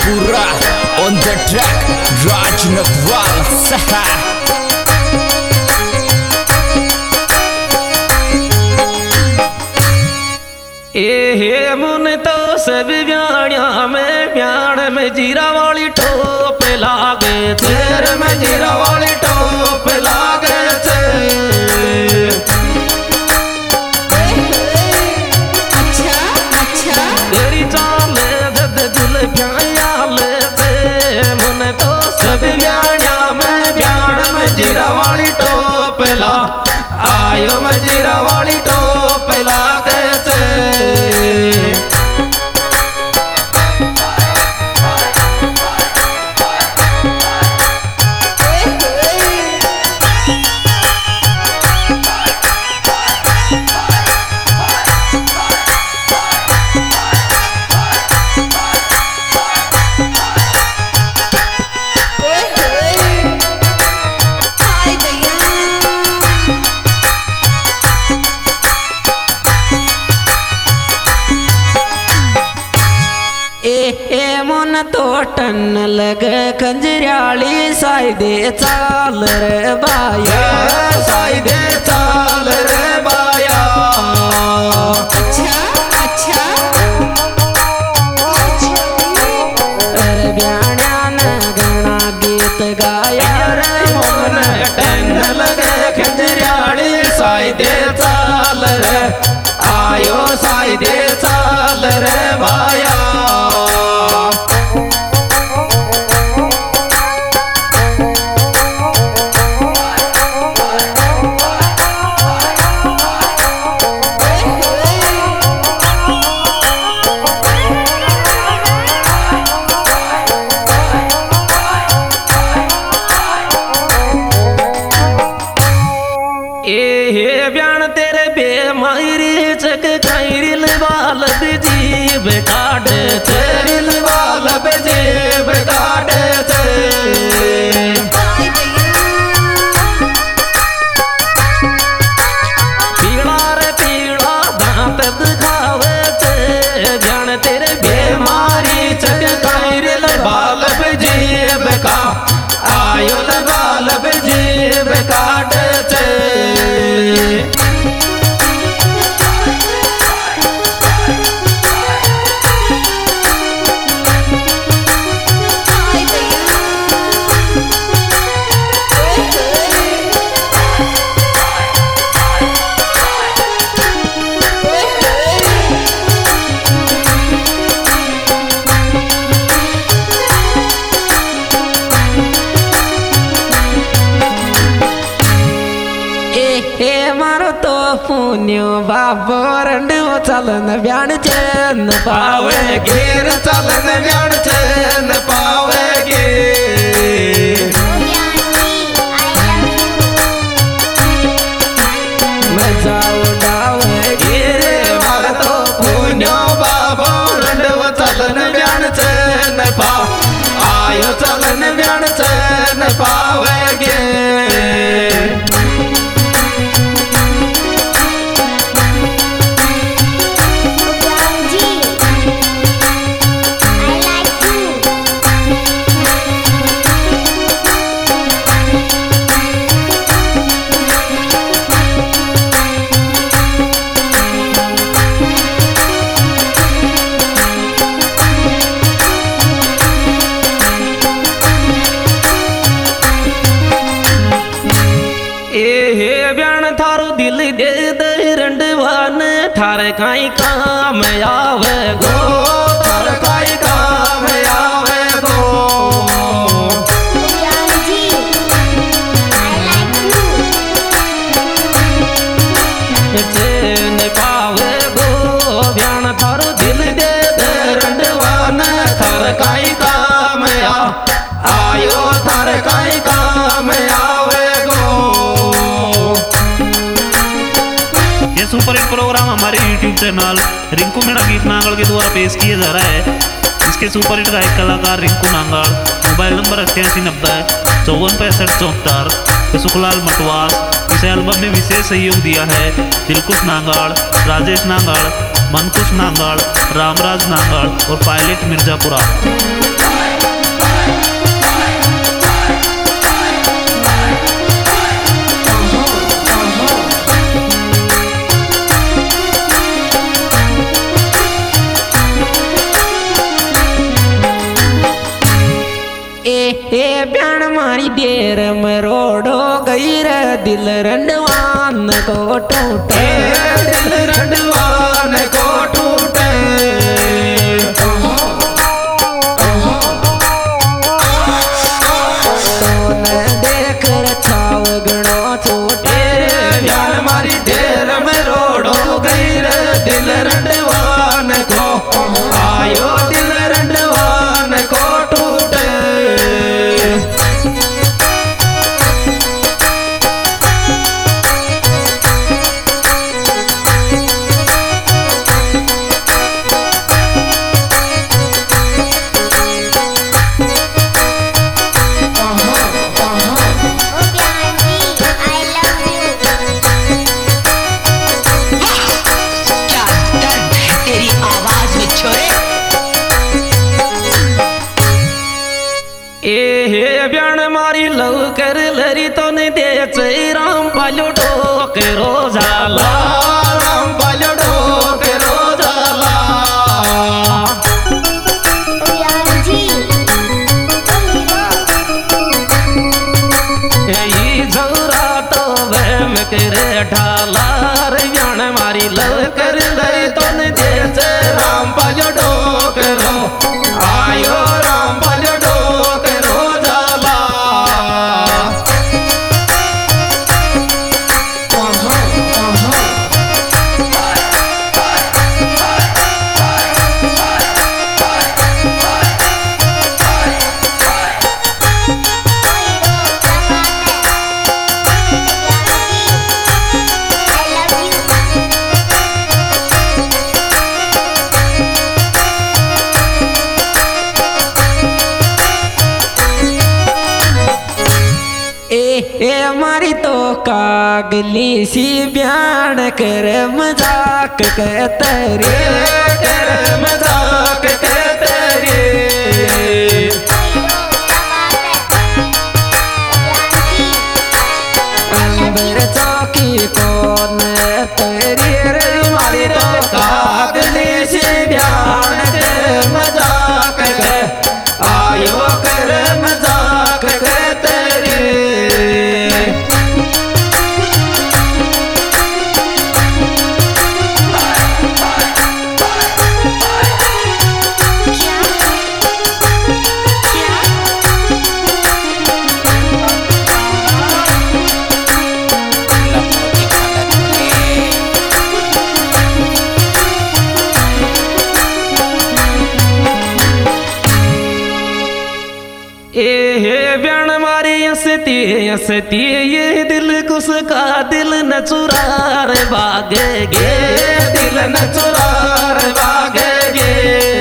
Mirzapura on the track, Raj Natwal Saha. ए मुन तो सब ब्याणिया में ब्याण में जीरा वाली टोप लागे तेरे में जीरा वाली टोप लागे थे। अच्छा अच्छा तेरी चाल दद दिल ब्याया ले थे मुन तो सब ब्याणिया में ब्याण में जीरा वाली टोप ला आयो में जीरा वाली टोप लागे थे। मन तो टन लगे कंजरियाली साइदे चाल रे बाया साइदे चाल रे बाया। अच्छा अच्छा अरे ब्याणिया ने गाना गीत गाया रे मन टन लगे कंजरियाली साइदे चाल रे आयो साइदे चाल रे बाया। ब्याण तेरे बेमायरी चक खैरिल बाल जीव काट तेरिल बाल जीव काट पीड़ा रे पीड़ा दांत दिखावे ब्याण तेरे बेमारी चक खैरिल बाल जीव का आयो बाल जीव काट पुण्यो बाबो रंडो चलन ब्याण चैन पावे घेर चलन ब्याण चैन पावेगे। मजा उड़ावेगे रे मार तो पुण्यो बाबो रंडो चलन ब्याण चैन पा आयो चलन ब्याण चैन पावेगे। ब्याण थारो दिल दे दे रंडवान थारे काई काम आवे गो थारे काई काम आवे गो। चैन पावे गो ब्याण थारो दिल दे दे रंडवान थारे काई काम आयो थारे काई काम आवे गो। ये सुपर हिट प्रोग्राम हमारे YouTube चैनल रिंकू मीणा गीत नांगल के द्वारा पेश किया जा रहा है। इसके सुपर हिट गायक कलाकार रिंकू नांगल, मोबाइल नंबर 8890 546574। सुखलाल मटवास इस एल्बम में विशेष सहयोग दिया है दिलकुश नांगल, राजेश नांगल, मनकुश नांगल, रामराज नांगल और पायलट मिर्जापुरा। ए ब्याण मारी देर में रोडो गई रे दिल रंडवान को टूटे दिल रंडवान को टूटे दिल रंडवान को आयो दिल रंडवान को टूटे ब्याण मारी लव कर लरी तो ने दे राम पालो डोक रोजाला राम पालो डोक रोजाला यही झौरा तो वहम करे ढाला ब्याण मारी लव कर लरी तो ने दे राम पालो डोक रो आयो राम पालो डोक हमारी तो कागली सी ब्याण कर मजाक कहते रे कर मजाक कहते रे अंबर चौकी कौन तेरी रे हमारी तो कागली सी ब्याण कर मजाक कह आयो कर मजाक कहते रे ब्याण मारी हंसती ये दिल कुसका दिल न चुरार भागे गे दिल न चुरार भागे गे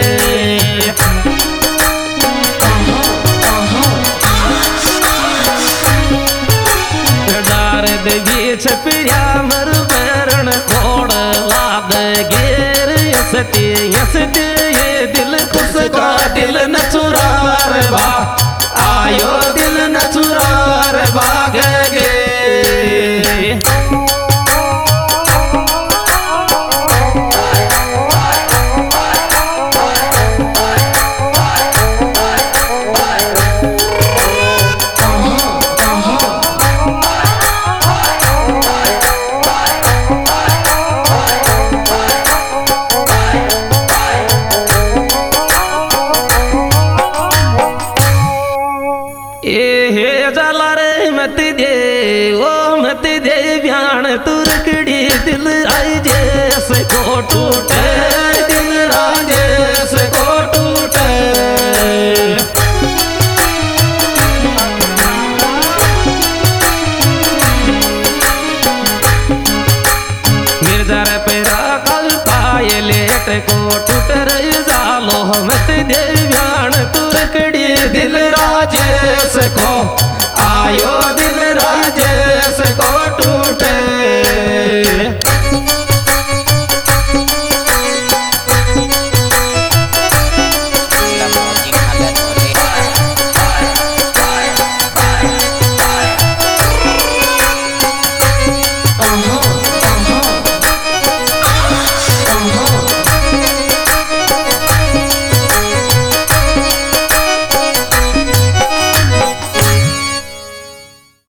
डार बीच पिया मर मरण खोड़ लाद गेर हंसती ये दिल कुसका दिल न चुरार भा आयो दिल न चुरार भागे गे मत दे ब्याण तुरकड़ी दिल आई जैसे को टूटे